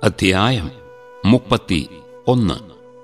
അധ്യായം 31.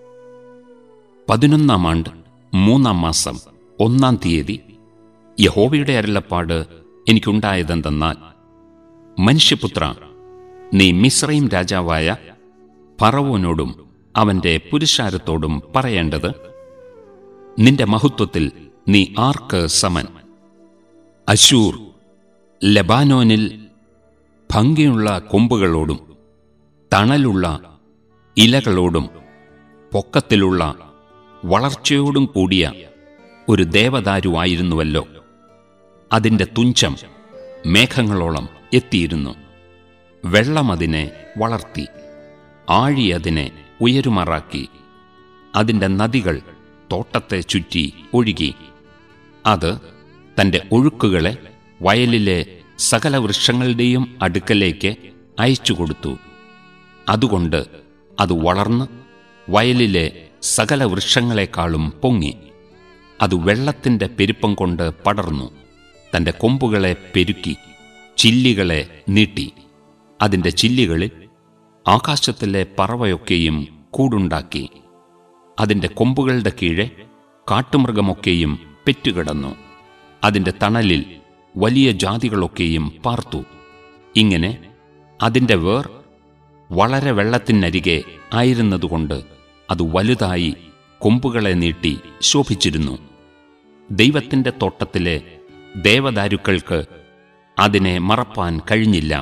11-ാം ആണ്ട് 3-ാം മാസം 1-ാം തീയതി യഹോവയുടെ അരുളപ്പാട് എനിക്കുണ്ടായതെന്തെന്നാൽ, മനുഷ്യപുത്ര, നീ മിസ്രയീം രാജാവായ ഫറവോനോടും അവന്റെ പുരുഷാരത്തോടും പറയേണ്ടത്: നിന്റെ മഹത്വത്തിൽ നീ ആർക്ക് സമൻ? അശ്ശൂർ ലെബാനോനിൽ ഭംഗിയുള്ള കൊമ്പുകളോടും തണലുള്ള ഇലകളോടും പൊക്കത്തിലുള്ള വളർച്ചയോടും കൂടിയ ഒരു ദേവദാരുവായിരുന്നുവല്ലോ. അതിന്റെ തുഞ്ചം മേഘങ്ങളോളം എത്തിയിരുന്നു. വെള്ളം അതിനെ വളർത്തി, ആഴി അതിനെ ഉയരുമാറാക്കി. അതിന്റെ നദികൾ തോട്ടത്തെ ചുറ്റി ഒഴുകി. അത് തന്റെ ഒഴുക്കുകളെ വയലിലെ സകല വൃക്ഷങ്ങളുടെയും അടുക്കലേക്ക് അയച്ചുകൊടുത്തു. അതുകൊണ്ട് അത് വളർന്ന് വയലിലെ സകല വൃക്ഷങ്ങളെക്കാളും പൊങ്ങി. അത് വെള്ളത്തിന്റെ പെരുപ്പം കൊണ്ട് പടർന്നു. തന്റെ കൊമ്പുകളെ പെരുക്കി, ചില്ലികളെ നീട്ടി. അതിന്റെ ചില്ലികളിൽ ആകാശത്തിലെ പറവയൊക്കെയും കൂടുണ്ടാക്കി. അതിന്റെ കൊമ്പുകളുടെ കീഴെ കാട്ടുമൃഗമൊക്കെയും പെറ്റുകിടന്നു. അതിന്റെ തണലിൽ വലിയ ജാതികളൊക്കെയും പാർത്തു. ഇങ്ങനെ അതിന്റെ വേർ വളരെ വെള്ളത്തിനരികെ ആയിരുന്നതുകൊണ്ട് അത് വലുതായി കൊമ്പുകളെ നീട്ടി ശോഭിച്ചിരുന്നു. ദൈവത്തിന്റെ തോട്ടത്തിലെ ദേവദാരുക്കൾക്ക് അതിനെ മറപ്പാൻ കഴിഞ്ഞില്ല.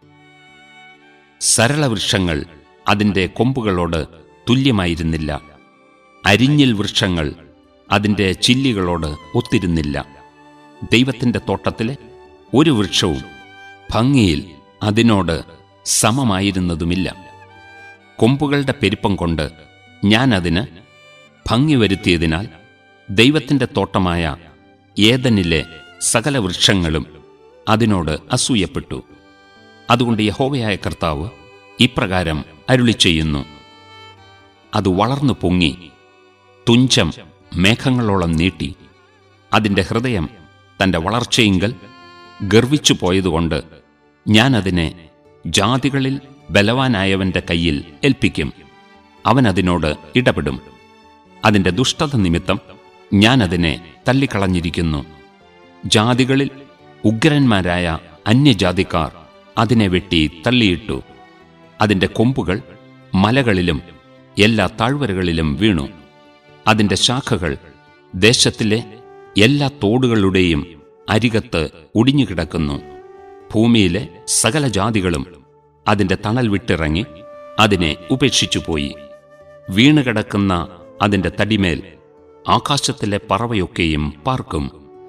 സരളവൃക്ഷങ്ങൾ അതിന്റെ കൊമ്പുകളോട് തുല്യമായിരുന്നില്ല. അരിഞ്ഞിൽ വൃക്ഷങ്ങൾ അതിന്റെ ചില്ലികളോട് ഒത്തിരുന്നില്ല. ദൈവത്തിന്റെ തോട്ടത്തിലെ ഒരു വൃക്ഷവും ഭംഗിയിൽ അതിനോട് സമമായിരുന്നതുമില്ല. കൊമ്പുകളുടെ പെരുപ്പം കൊണ്ട് ഞാൻ അതിന് ഭംഗി വരുത്തിയതിനാൽ ദൈവത്തിന്റെ തോട്ടമായ ഏദനിലെ സകല വൃക്ഷങ്ങളും അതിനോട് അസൂയപ്പെട്ടു. അതുകൊണ്ട് യഹോവയായ കർത്താവ് ഇപ്രകാരം അരുളിച്ചെയ്യുന്നു: അത് വളർന്നു പൊങ്ങി, തുഞ്ചം മേഘങ്ങളോളം നീട്ടി. അതിന്റെ ഹൃദയം തന്റെ വളർച്ചയിങ്കൽ ഗർവിച്ചു പോയതുകൊണ്ട് ഞാൻ അതിനെ ജാതികളിൽ ബലവാനായവന്റെ കയ്യിൽ ഏൽപ്പിക്കും. അവൻ അതിനോട് ഇടപെടും. അതിന്റെ ദുഷ്ടത നിമിത്തം ഞാൻ അതിനെ തള്ളിക്കളഞ്ഞിരിക്കുന്നു. ജാതികളിൽ ഉഗ്രന്മാരായ അന്യജാതിക്കാർ അതിനെ വെട്ടി തള്ളിയിട്ടു. അതിന്റെ കൊമ്പുകൾ മലകളിലും എല്ലാ താഴ്വരകളിലും വീണു. അതിന്റെ ശാഖകൾ ദേശത്തിലെ എല്ലാ തോടുകളുടെയും അരികത്ത് ഒടിഞ്ഞുകിടക്കുന്നു. ഭൂമിയിലെ സകല ജാതികളും അതിന്റെ തണൽ വിട്ടിറങ്ങി അതിനെ ഉപേക്ഷിച്ചുപോയി. വീണുകിടക്കുന്ന അതിന്റെ തടിമേൽ ആകാശത്തിലെ പറവയൊക്കെയും പാർക്കും.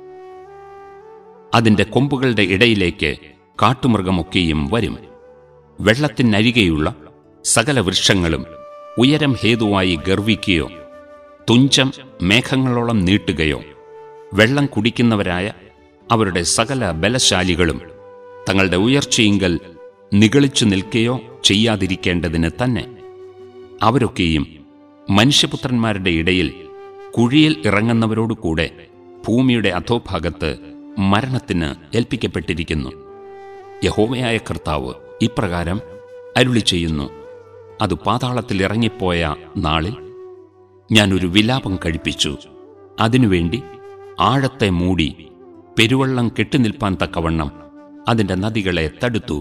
അതിന്റെ കൊമ്പുകളുടെ ഇടയിലേക്ക് കാട്ടുമൃഗമൊക്കെയും വരും. വെള്ളത്തിനരികെയുള്ള സകല വൃക്ഷങ്ങളും ഉയരം ഹേതുവായി ഗർവിക്കുകയോ തുഞ്ചം മേഘങ്ങളോളം നീട്ടുകയോ വെള്ളം കുടിക്കുന്നവരായ അവരുടെ സകല ബലശാലികളും തങ്ങളുടെ ഉയർച്ചയിങ്കൽ നിഗളിച്ചു നിൽക്കുകയോ ചെയ്യാതിരിക്കേണ്ടതിന് തന്നെ. അവരൊക്കെയും മനുഷ്യപുത്രന്മാരുടെ ഇടയിൽ കുഴിയിൽ ഇറങ്ങുന്നവരോടുകൂടെ ഭൂമിയുടെ അധോഭാഗത്ത് മരണത്തിന് ഏൽപ്പിക്കപ്പെട്ടിരിക്കുന്നു. യഹോവയായ കർത്താവ് ഇപ്രകാരം അരുളിച്ചെയ്യുന്നു: അത് പാതാളത്തിൽ ഇറങ്ങിപ്പോയ നാളിൽ ഞാൻ ഒരു വിലാപം കഴിപ്പിച്ചു. അതിനുവേണ്ടി ആഴത്തെ മൂടി പെരുവെള്ളം കെട്ടിനിൽപ്പാൻ തക്കവണ്ണം അതിന്റെ നദികളെ തടുത്തു.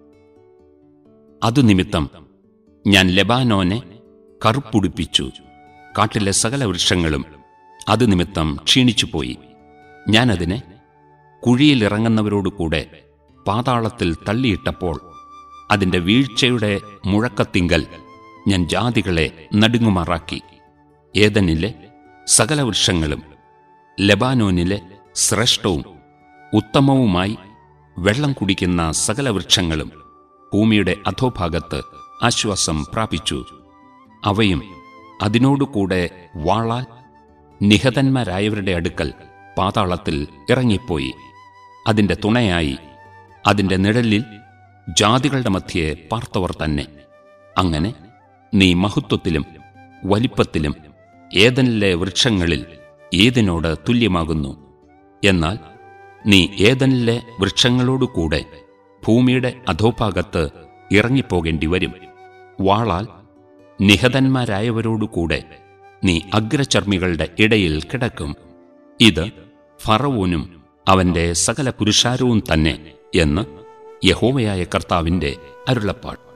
അതുനിമിത്തം ഞാൻ ലെബാനോനെ കറുപ്പുടുപ്പിച്ചു. കാട്ടിലെ സകല വൃക്ഷങ്ങളും അതുനിമിത്തം ക്ഷീണിച്ചുപോയി. ഞാൻ അതിനെ കുഴിയിലിറങ്ങുന്നവരോടുകൂടെ പാതാളത്തിൽ തള്ളിയിട്ടപ്പോൾ അതിന്റെ വീഴ്ചയുടെ മുഴക്കത്തിങ്കൽ ഞാൻ ജാതികളെ നടുങ്ങുമാറാക്കി. ഏദനിലെ സകല വൃക്ഷങ്ങളും ലെബാനോനിലെ ശ്രേഷ്ഠവും ഉത്തമവുമായി വെള്ളം കുടിക്കുന്ന സകല വൃക്ഷങ്ങളും ഭൂമിയുടെ അധോഭാഗത്ത് ആശ്വാസം പ്രാപിച്ചു. അവയും അതിനോടുകൂടെ വാളാൽ നിഹതന്മാരായവരുടെ അടുക്കൽ പാതാളത്തിൽ ഇറങ്ങിപ്പോയി. അതിന്റെ തുണയായി അതിന്റെ നിഴലിൽ ജാതികളുടെ മധ്യേ പാർത്തവർ തന്നെ. അങ്ങനെ നീ മഹത്വത്തിലും വലിപ്പത്തിലും ഏദനിലെ വൃക്ഷങ്ങളിൽ ഏതിനോട് തുല്യമാകുന്നു. എന്നാൽ നീ ഏദനിലെ വൃക്ഷങ്ങളോടുകൂടെ ഭൂമിയുടെ അധോഭാഗത്ത് ഇറങ്ങിപ്പോകേണ്ടി വരും. വാളാൽ നിഹതന്മാരായവരോടുകൂടെ നീ അഗ്രചർമ്മികളുടെ ഇടയിൽ കിടക്കും. ഇത് ഫറവോനും അവന്റെ സകല പുരുഷാരവും തന്നെ എന്ന് യഹോവയായ കർത്താവിന്റെ അരുളപ്പാട്.